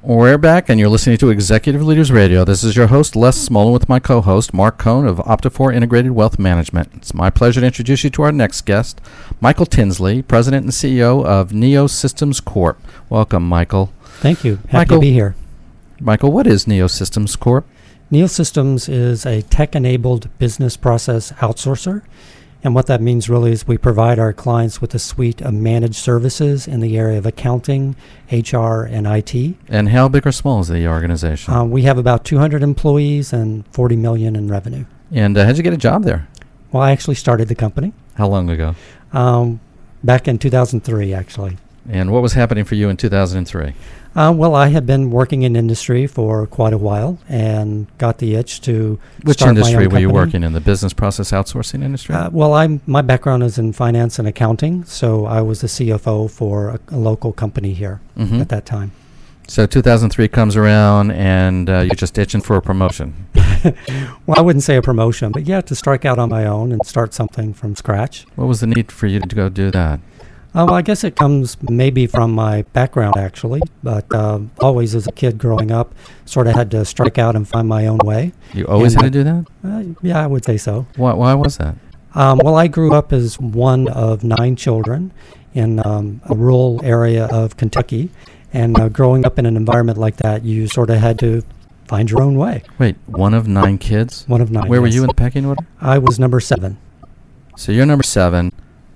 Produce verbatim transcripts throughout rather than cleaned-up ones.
We're back, and you're listening to Executive Leaders Radio. This is your host, Les Smolin, with my co-host, Mark Cohn of Optifor Integrated Wealth Management. It's my pleasure to introduce you to our next guest, Michael Tinsley, President and C E O of Neo Systems Corp. Welcome, Michael. Thank you. Happy Michael, to be here. Michael, what is Neo Systems Corp? Neo Systems is a tech-enabled business process outsourcer. And what that means really is we provide our clients with a suite of managed services in the area of accounting, H R, and I T. And how big or small is the organization? Um, we have about two hundred employees and forty million dollars in revenue. And uh, how'd you get a job there? Well, I actually started the company. How long ago? Um, back in two thousand three, actually. And what was happening for you in two thousand three? Uh, well, I had been working in industry for quite a while and got the itch to Which start industry my own were you company. working in? The business process outsourcing industry? Uh, well, I'm my background is in finance and accounting, so I was the C F O for a, a local company here mm-hmm. at that time. So two thousand three comes around, and uh, you're just itching for a promotion. Well, I wouldn't say a promotion, but yeah, to strike out on my own and start something from scratch. What was the need for you to go do that? Uh, well, I guess it comes maybe from my background, actually, but uh, always as a kid growing up, sort of had to strike out and find my own way. You always And had to do that? Uh, yeah, I would say so. Why, why was that? Um, well, I grew up as one of nine children in um, a rural area of Kentucky, and uh, growing up in an environment like that, you sort of had to find your own way. Wait, one of nine kids? One of nine. Where were yes. you in the pecking order? I was number seven. So you're number seven,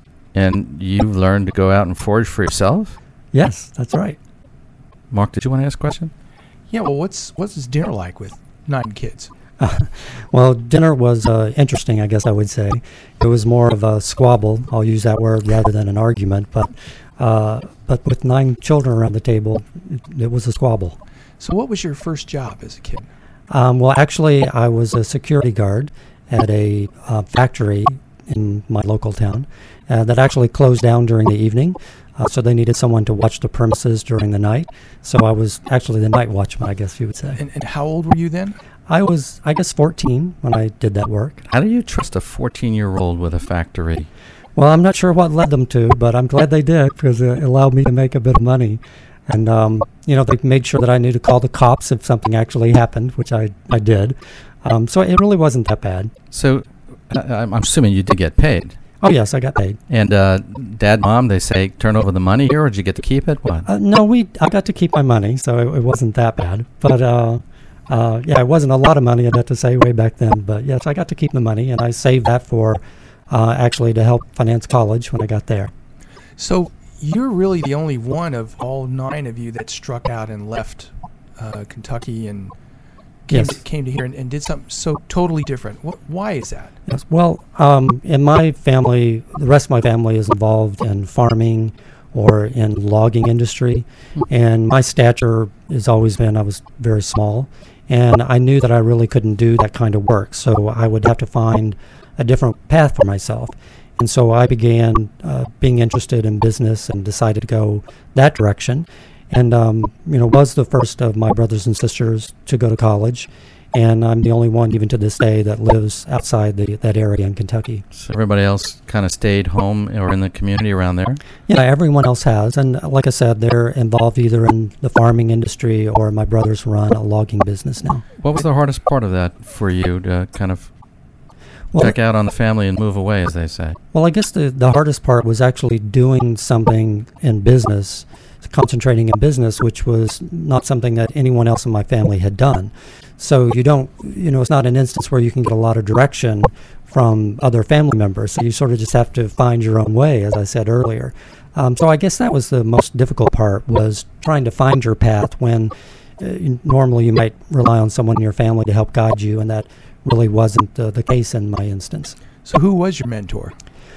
and you learned to go out and forage for yourself? Yes, that's right. Mark, did you want to ask a question? Yeah, well, what's what's this dinner like with nine kids? Uh, well, dinner was uh, interesting, I guess I would say. It was more of a squabble. I'll use that word rather than an argument. But uh, but with nine children around the table, it, it was a squabble. So what was your first job as a kid? Um, well, actually, I was a security guard at a uh, factory in my local town uh, that actually closed down during the evening. Uh, so they needed someone to watch the premises during the night. So I was actually the night watchman, I guess you would say. And, and how old were you then? I was, I guess, fourteen when I did that work. How do you trust a fourteen-year-old with a factory? Well, I'm not sure what led them to, but I'm glad they did because it allowed me to make a bit of money. And, um, you know, they made sure that I knew to call the cops if something actually happened, which I, I did. Um, so it really wasn't that bad. So uh, I'm assuming you did get paid. Oh, yes, I got paid. And uh, Dad, Mom, they say, turn over the money here, or did you get to keep it? What? Uh, no, we I got to keep my money, so it, it wasn't that bad. But, uh, uh, yeah, it wasn't a lot of money, I'd have to say, way back then. But, yes, I got to keep the money, and I saved that for uh, actually to help finance college when I got there. So you're really the only one of all nine of you that struck out and left uh, Kentucky and came, Yes. to, came to here and, and did something so totally different. What, why is that? Yes. Well, um, in my family, the rest of my family is involved in farming or in logging industry. And my stature has always been, I was very small. And I knew that I really couldn't do that kind of work. So I would have to find a different path for myself. And so I began uh, being interested in business and decided to go that direction. And, um, you know, was the first of my brothers and sisters to go to college. And I'm the only one, even to this day, that lives outside the, that area in Kentucky. So everybody else kind of stayed home or in the community around there? Yeah, everyone else has. And like I said, they're involved either in the farming industry or my brothers run a logging business now. What was the hardest part of that for you to kind of Well, check out on the family and move away, as they say? Well, I guess the, the hardest part was actually doing something in business, concentrating in business, which was not something that anyone else in my family had done. So you don't, you know, it's not an instance where you can get a lot of direction from other family members. So you sort of just have to find your own way, as I said earlier. Um, so I guess that was the most difficult part, was trying to find your path when uh, normally you might rely on someone in your family to help guide you, and that really wasn't uh, the case in my instance. So who was your mentor?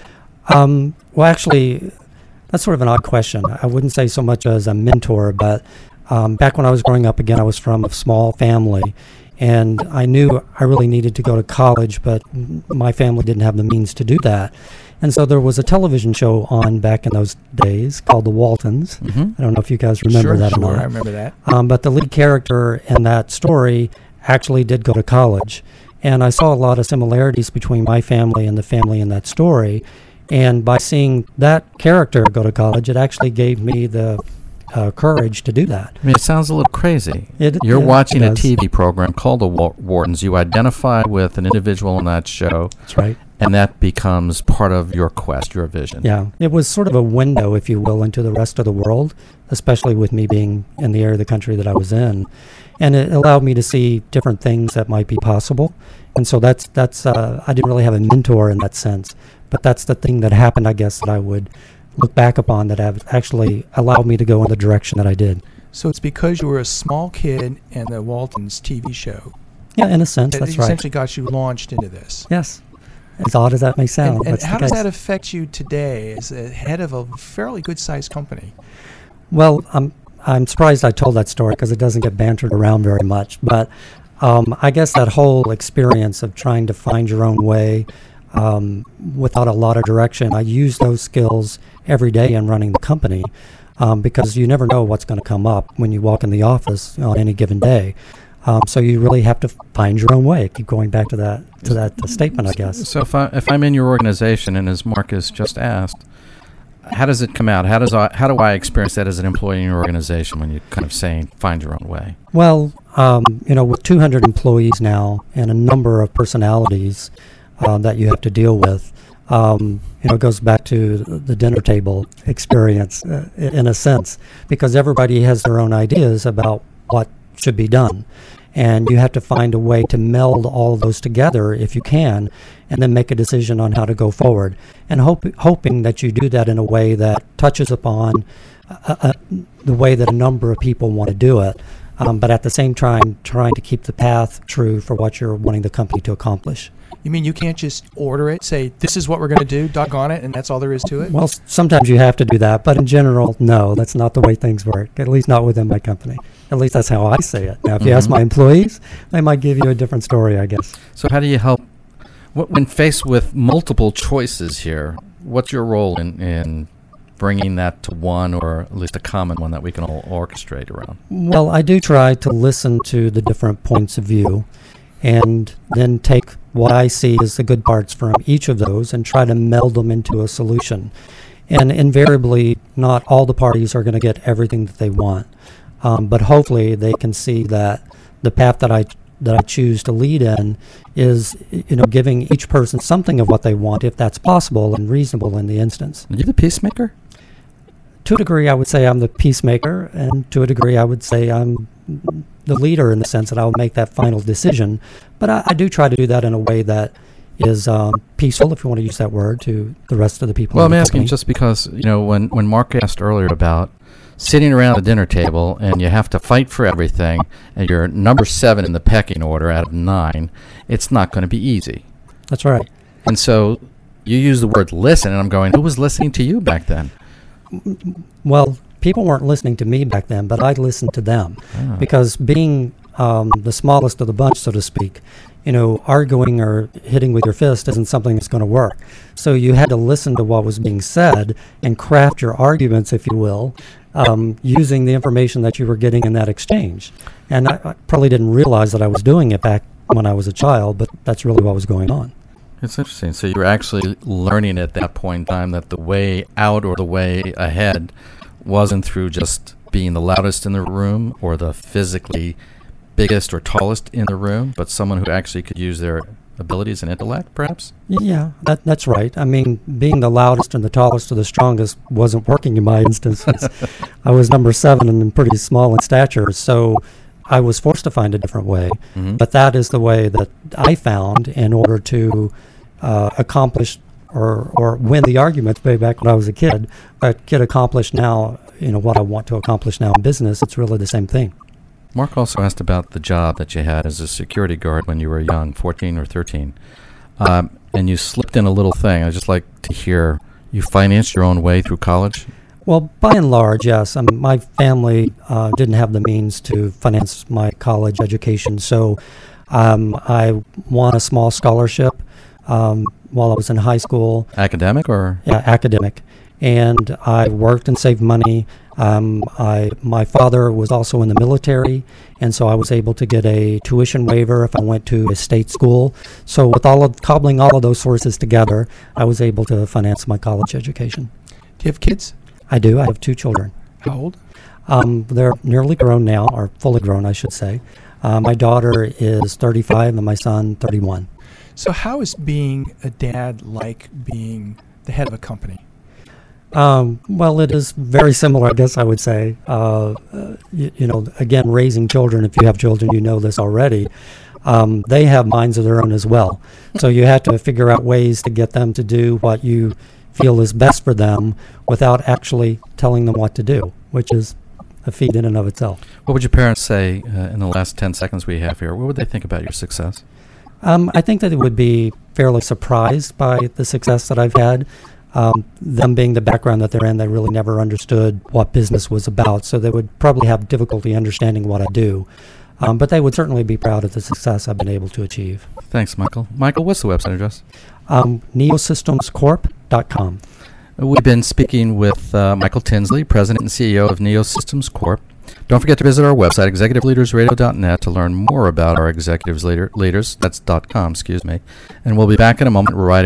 Um, well, actually, that's sort of an odd question. I wouldn't say so much as a mentor, but um, back when I was growing up, again, I was from a small family, and I knew I really needed to go to college, but my family didn't have the means to do that. And so there was a television show on back in those days called The Waltons. Mm-hmm. I don't know if you guys remember sure, that sure, or not. I remember that. Um, but the lead character in that story actually did go to college. And I saw a lot of similarities between my family and the family in that story. And by seeing that character go to college, it actually gave me the uh, courage to do that. I mean, it sounds a little crazy. It, You're yeah, watching it a does. T V program called The Wa- Whartons. You identify with an individual on that show, That's right. and that becomes part of your quest, your vision. Yeah, it was sort of a window, if you will, into the rest of the world, especially with me being in the area of the country that I was in. And it allowed me to see different things that might be possible. And so that's, that's uh, I didn't really have a mentor in that sense. But that's the thing that happened, I guess, that I would look back upon that have actually allowed me to go in the direction that I did. So it's because you were a small kid and the Waltons T V show Yeah, in a sense, that that's right. essentially got you launched into this. Yes. As odd as that may sound. And, and that's how the does case. that affect you today as a head of a fairly good-sized company? Well, I'm I'm surprised I told that story because it doesn't get bantered around very much. But um, I guess that whole experience of trying to find your own way um, without a lot of direction, I use those skills every day in running the company um, because you never know what's going to come up when you walk in the office on any given day. Um, so you really have to find your own way. Keep going back to that to that uh, statement, I guess. So if, I, if I'm in your organization, and as Marcus just asked, how does it come out? How does I, how do I experience that as an employee in your organization when you're kind of saying, find your own way? Well, um, you know, with two hundred employees now and a number of personalities uh, that you have to deal with, um, you know, it goes back to the dinner table experience uh, in a sense, because everybody has their own ideas about what should be done. And you have to find a way to meld all of those together if you can, and then make a decision on how to go forward. And hope, hoping that you do that in a way that touches upon uh, uh, the way that a number of people want to do it, um, but at the same time trying to keep the path true for what you're wanting the company to accomplish. You mean you can't just order it, say, this is what we're going to do, doggone it, and that's all there is to it? Well, s- sometimes you have to do that, but in general, no, that's not the way things work, at least not within my company. At least that's how I say it. Now, if you ask Mhm. my employees, they might give you a different story, I guess. So how do you help, wh- when faced with multiple choices here, what's your role in, in bringing that to one, or at least a common one that we can all orchestrate around? Well, I do try to listen to the different points of view and then take what I see as the good parts from each of those and try to meld them into a solution. And invariably, not all the parties are going to get everything that they want. Um, but hopefully they can see that the path that I that I choose to lead in is, you know, giving each person something of what they want, if that's possible and reasonable in the instance. Are you the peacemaker? To a degree, I would say I'm the peacemaker, and to a degree, I would say I'm the leader in the sense that I'll make that final decision. But I, I do try to do that in a way that is um, peaceful, if you want to use that word, to the rest of the people. Well, in I'm the asking company. just because, you know, when, when Mark asked earlier about sitting around a dinner table and you have to fight for everything and you're number seven in the pecking order out of nine, it's not going to be easy. That's right. And so you use the word listen, and I'm going, who was listening to you back then? Well, people weren't listening to me back then, but I listened to them. Ah. Because being um, the smallest of the bunch, so to speak, you know, arguing or hitting with your fist isn't something that's going to work. So you had to listen to what was being said and craft your arguments, if you will, um, using the information that you were getting in that exchange. And I, I probably didn't realize that I was doing it back when I was a child, but that's really what was going on. It's interesting. So you were actually learning at that point in time that the way out or the way ahead wasn't through just being the loudest in the room or the physically biggest or tallest in the room, but someone who actually could use their abilities and intellect, perhaps? Yeah, that, that's right. I mean, being the loudest and the tallest or the strongest wasn't working in my instance. I was number seven and pretty small in stature, so I was forced to find a different way. Mm-hmm. But that is the way that I found in order to uh, accomplish or, or win the arguments way back when I was a kid. But get accomplished now, you know, what I want to accomplish now in business, it's really the same thing. Mark also asked about the job that you had as a security guard when you were young, fourteen or thirteen. Um, and you slipped in a little thing. I'd just like to hear, you financed your own way through college? Well, by and large, yes. Um, my family uh, didn't have the means to finance my college education, so um, I won a small scholarship um, while I was in high school. Academic or? Yeah, academic. And I worked and saved money. Um, I my father was also in the military, and so I was able to get a tuition waiver if I went to a state school. So with all of cobbling all of those sources together, I was able to finance my college education. Do you have kids? I do. I have two children. How old? Um, they're nearly grown now, or fully grown, I should say. Uh, my daughter is thirty-five and my son thirty-one. So how is being a dad like being the head of a company? Um, well, it is very similar, I guess I would say. Uh, uh, you, you know, again, raising children, if you have children, you know this already. Um, they have minds of their own as well. So you have to figure out ways to get them to do what you feel is best for them without actually telling them what to do, which is a feat in and of itself. What would your parents say uh, in the last ten seconds we have here? What would they think about your success? Um, I think that they would be fairly surprised by the success that I've had. Um, them being the background that they're in, they really never understood what business was about, so they would probably have difficulty understanding what I do. Um, but they would certainly be proud of the success I've been able to achieve. Thanks, Michael. Michael, what's the website address? Um, neosystems corp dot com. We've been speaking with uh, Michael Tinsley, President and C E O of Neosystems Corp. Don't forget to visit our website, executive leaders radio dot net, to learn more about our executives leader, leaders. That's .com, excuse me. And we'll be back in a moment right